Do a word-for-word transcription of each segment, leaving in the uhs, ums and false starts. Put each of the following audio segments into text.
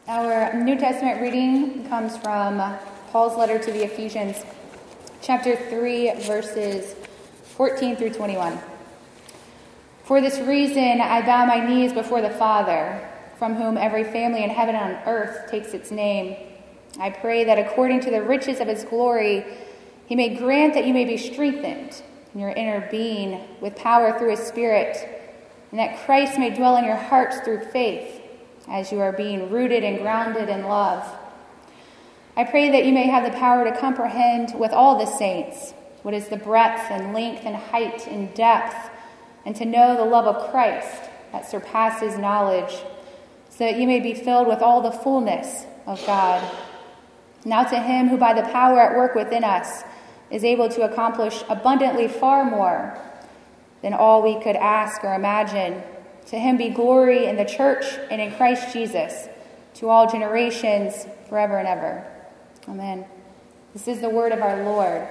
Our New Testament reading comes from Paul's letter to the Ephesians, chapter three, verses fourteen through twenty-one. For this reason, I bow my knees before the Father, from whom every family in heaven and on earth takes its name. I pray that according to the riches of his glory, he may grant that you may be strengthened in your inner being with power through his Spirit, and that Christ may dwell in your hearts through faith, as you are being rooted and grounded in love. I pray that you may have the power to comprehend with all the saints what is the breadth and length and height and depth, and to know the love of Christ that surpasses knowledge, so that you may be filled with all the fullness of God. Now to him who by the power at work within us is able to accomplish abundantly far more than all we could ask or imagine, to him be glory in the church and in Christ Jesus, to all generations, forever and ever. Amen. This is the word of our Lord.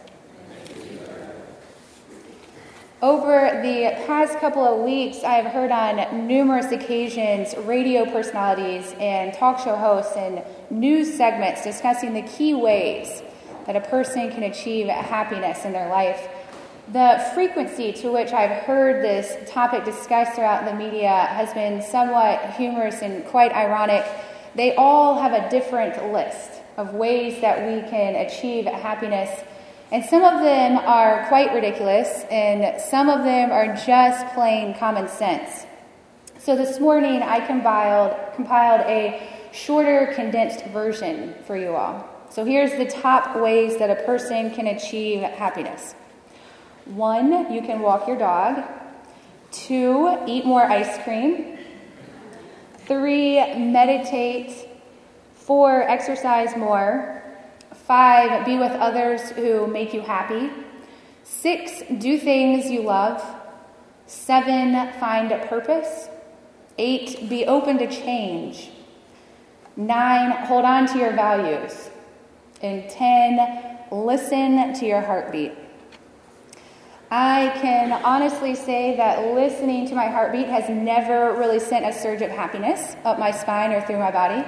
Over the past couple of weeks, I have heard on numerous occasions radio personalities and talk show hosts and news segments discussing the key ways that a person can achieve happiness in their life. The frequency to which I've heard this topic discussed throughout the media has been somewhat humorous and quite ironic. They all have a different list of ways that we can achieve happiness, and some of them are quite ridiculous, and some of them are just plain common sense. So this morning I compiled, compiled a shorter, condensed version for you all. So here's the top ways that a person can achieve happiness. One, you can walk your dog. Two, eat more ice cream. Three, meditate. Four, exercise more. Five, be with others who make you happy. Six, do things you love. Seven, find a purpose. Eight, be open to change. Nine, hold on to your values. And ten, listen to your heartbeat. I can honestly say that listening to my heartbeat has never really sent a surge of happiness up my spine or through my body.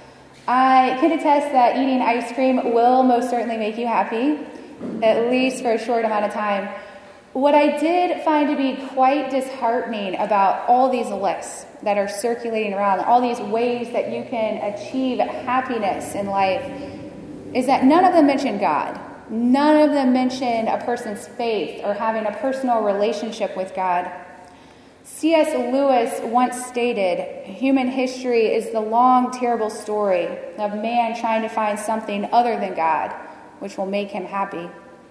I can attest that eating ice cream will most certainly make you happy, at least for a short amount of time. What I did find to be quite disheartening about all these lists that are circulating around, all these ways that you can achieve happiness in life, is that none of them mention God. None of them mention a person's faith or having a personal relationship with God. C S Lewis once stated, "Human history is the long, terrible story of man trying to find something other than God, which will make him happy."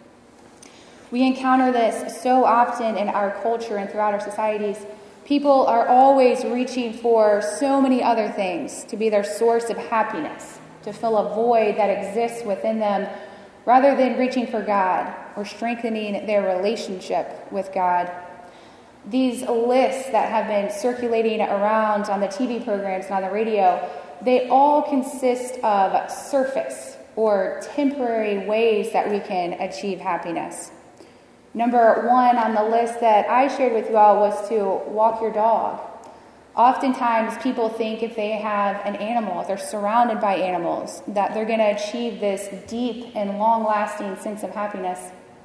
We encounter this so often in our culture and throughout our societies. People are always reaching for so many other things to be their source of happiness, to fill a void that exists within them, rather than reaching for God or strengthening their relationship with God. These lists that have been circulating around on the T V programs and on the radio, they all consist of surface or temporary ways that we can achieve happiness. Number one on the list that I shared with you all was to walk your dog. Oftentimes, people think if they have an animal, if they're surrounded by animals, that they're going to achieve this deep and long-lasting sense of happiness.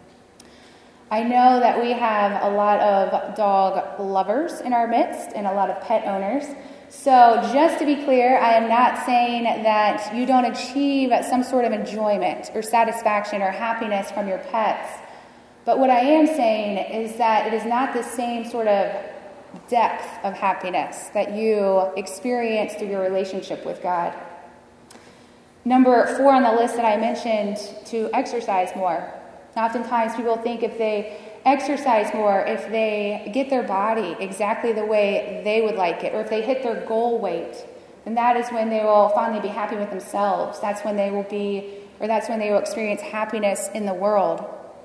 I know that we have a lot of dog lovers in our midst and a lot of pet owners. So just to be clear, I am not saying that you don't achieve some sort of enjoyment or satisfaction or happiness from your pets. But what I am saying is that it is not the same sort of depth of happiness that you experience through your relationship with God. Number four on the list that I mentioned, to exercise more. Oftentimes people think if they exercise more, if they get their body exactly the way they would like it, or if they hit their goal weight, then that is when they will finally be happy with themselves. That's when they will be, or that's when they will experience happiness in the world.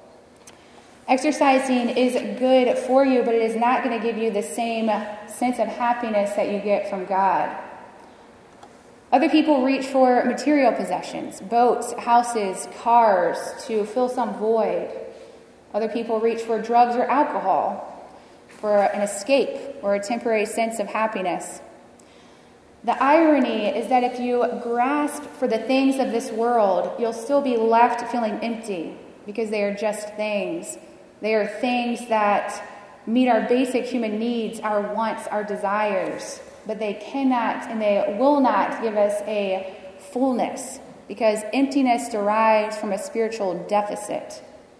Exercising is good for you, but it is not going to give you the same sense of happiness that you get from God. Other people reach for material possessions, boats, houses, cars, to fill some void. Other people reach for drugs or alcohol for an escape or a temporary sense of happiness. The irony is that if you grasp for the things of this world, you'll still be left feeling empty because they are just things. They are things that meet our basic human needs, our wants, our desires, but they cannot and they will not give us a fullness because emptiness derives from a spiritual deficit.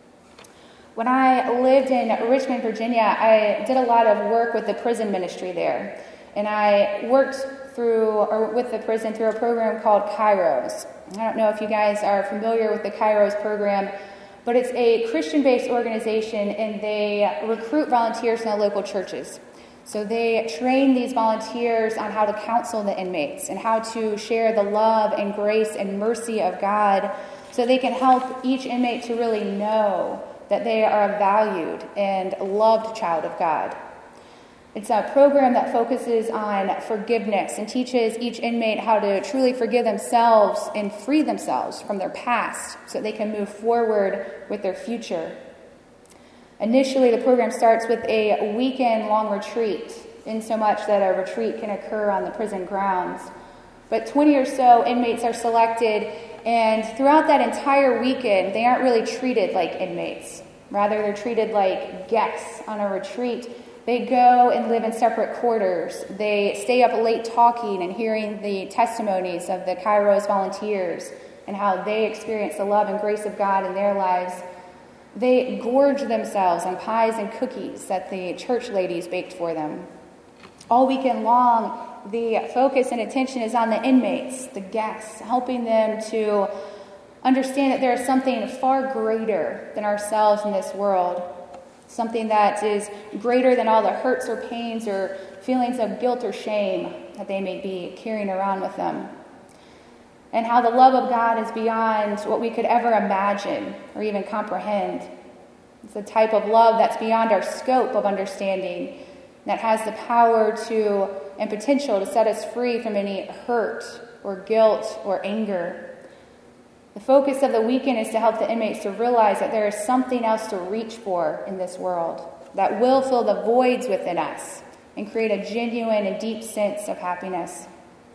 When I lived in Richmond, Virginia, I did a lot of work with the prison ministry there. And I worked through, or with the prison through a program called Kairos. I don't know if you guys are familiar with the Kairos program, but it's a Christian-based organization, and they recruit volunteers from the local churches. So they train these volunteers on how to counsel the inmates and how to share the love and grace and mercy of God so they can help each inmate to really know that they are a valued and loved child of God. It's a program that focuses on forgiveness and teaches each inmate how to truly forgive themselves and free themselves from their past so that they can move forward with their future. Initially, the program starts with a weekend-long retreat, in so much that a retreat can occur on the prison grounds. But twenty or so inmates are selected, and throughout that entire weekend, they aren't really treated like inmates. Rather, they're treated like guests on a retreat. They go and live in separate quarters. They stay up late talking and hearing the testimonies of the Kairos volunteers and how they experience the love and grace of God in their lives. They gorge themselves on pies and cookies that the church ladies baked for them. All weekend long, the focus and attention is on the inmates, the guests, helping them to understand that there is something far greater than ourselves in this world, something that is greater than all the hurts or pains or feelings of guilt or shame that they may be carrying around with them. And how the love of God is beyond what we could ever imagine or even comprehend. It's a type of love that's beyond our scope of understanding, that has the power to and potential to set us free from any hurt or guilt or anger. The focus of the weekend is to help the inmates to realize that there is something else to reach for in this world that will fill the voids within us and create a genuine and deep sense of happiness.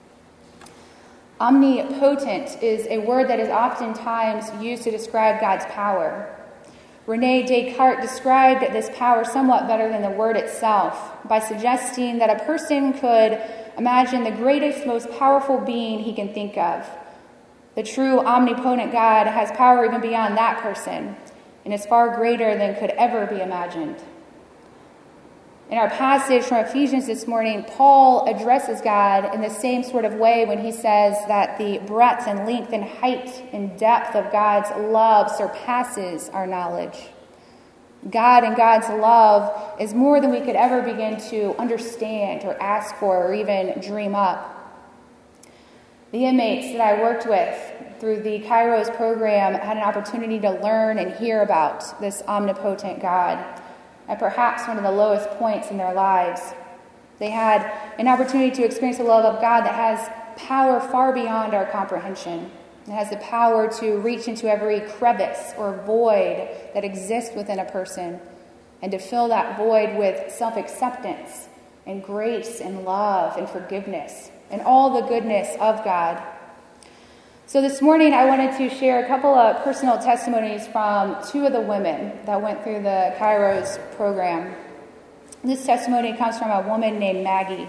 Omnipotent is a word that is oftentimes used to describe God's power. Rene Descartes described this power somewhat better than the word itself by suggesting that a person could imagine the greatest, most powerful being he can think of. The true omnipotent God has power even beyond that person and is far greater than could ever be imagined. In our passage from Ephesians this morning, Paul addresses God in the same sort of way when he says that the breadth and length and height and depth of God's love surpasses our knowledge. God and God's love is more than we could ever begin to understand or ask for or even dream up. The inmates that I worked with through the Kairos program had an opportunity to learn and hear about this omnipotent God at perhaps one of the lowest points in their lives. They had an opportunity to experience the love of God that has power far beyond our comprehension. It has the power to reach into every crevice or void that exists within a person and to fill that void with self-acceptance and grace and love and forgiveness and all the goodness of God. So this morning I wanted to share a couple of personal testimonies from two of the women that went through the Kairos program. This testimony comes from a woman named Maggie.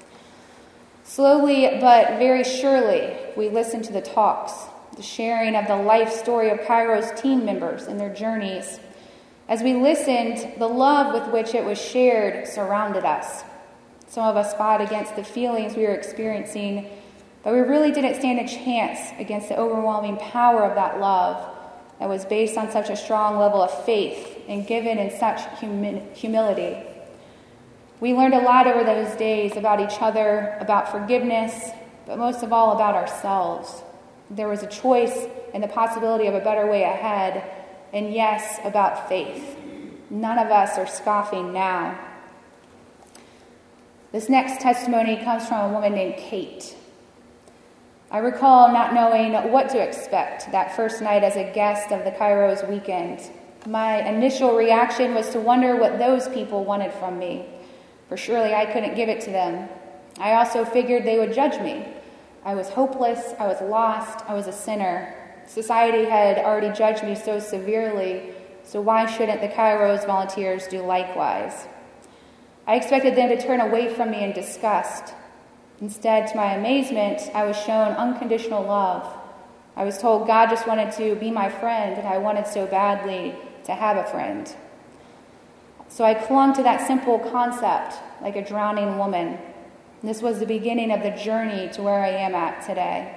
Slowly but very surely, we listened to the talks, the sharing of the life story of Kairos team members and their journeys. As we listened, the love with which it was shared surrounded us. Some of us fought against the feelings we were experiencing, but we really didn't stand a chance against the overwhelming power of that love that was based on such a strong level of faith and given in such humi- humility. We learned a lot over those days about each other, about forgiveness, but most of all about ourselves. There was a choice and the possibility of a better way ahead, and yes, about faith. None of us are scoffing now. This next testimony comes from a woman named Kate. I recall not knowing what to expect that first night as a guest of the Kairos weekend. My initial reaction was to wonder what those people wanted from me, for surely I couldn't give it to them. I also figured they would judge me. I was hopeless, I was lost, I was a sinner. Society had already judged me so severely, so why shouldn't the Kairos volunteers do likewise? I expected them to turn away from me in disgust. Instead, to my amazement, I was shown unconditional love. I was told God just wanted to be my friend, and I wanted so badly to have a friend. So I clung to that simple concept like a drowning woman. This was the beginning of the journey to where I am at today.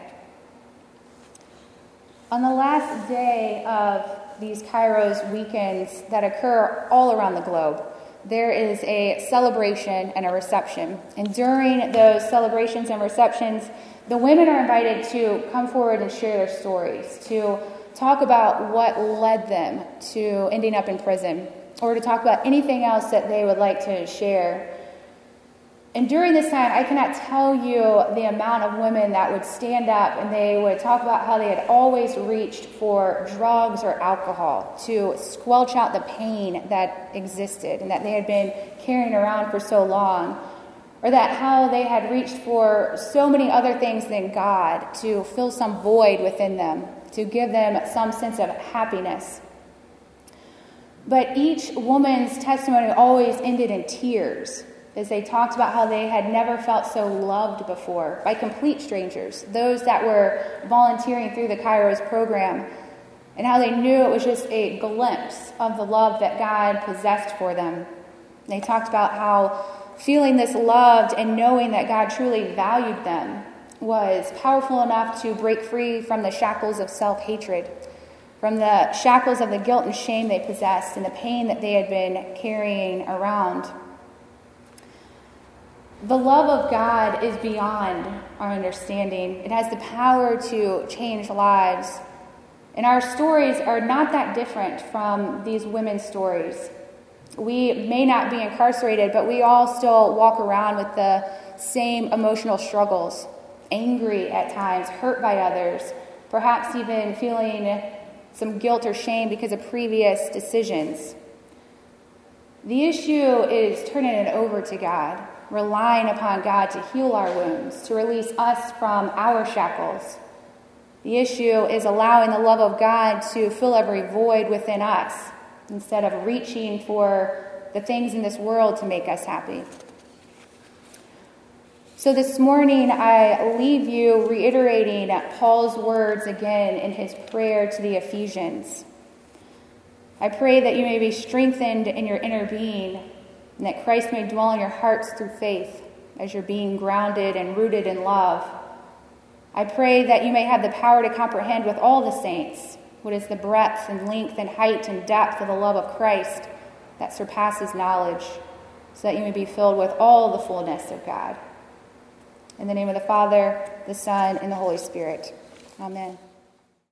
On the last day of these Kairos weekends that occur all around the globe, there is a celebration and a reception. And during those celebrations and receptions, the women are invited to come forward and share their stories, to talk about what led them to ending up in prison, or to talk about anything else that they would like to share. And during this time, I cannot tell you the amount of women that would stand up and they would talk about how they had always reached for drugs or alcohol to squelch out the pain that existed and that they had been carrying around for so long, or that how they had reached for so many other things than God to fill some void within them, to give them some sense of happiness. But each woman's testimony always ended in tears, as they talked about how they had never felt so loved before by complete strangers, those that were volunteering through the Kairos program, and how they knew it was just a glimpse of the love that God possessed for them. They talked about how feeling this loved and knowing that God truly valued them was powerful enough to break free from the shackles of self-hatred, from the shackles of the guilt and shame they possessed and the pain that they had been carrying around. The love of God is beyond our understanding. It has the power to change lives. And our stories are not that different from these women's stories. We may not be incarcerated, but we all still walk around with the same emotional struggles, angry at times, hurt by others, perhaps even feeling some guilt or shame because of previous decisions. The issue is turning it over to God, relying upon God to heal our wounds, to release us from our shackles. The issue is allowing the love of God to fill every void within us instead of reaching for the things in this world to make us happy. So this morning, I leave you reiterating Paul's words again in his prayer to the Ephesians. I pray that you may be strengthened in your inner being, and that Christ may dwell in your hearts through faith as you're being grounded and rooted in love. I pray that you may have the power to comprehend with all the saints what is the breadth and length and height and depth of the love of Christ that surpasses knowledge, so that you may be filled with all the fullness of God. In the name of the Father, the Son, and the Holy Spirit. Amen.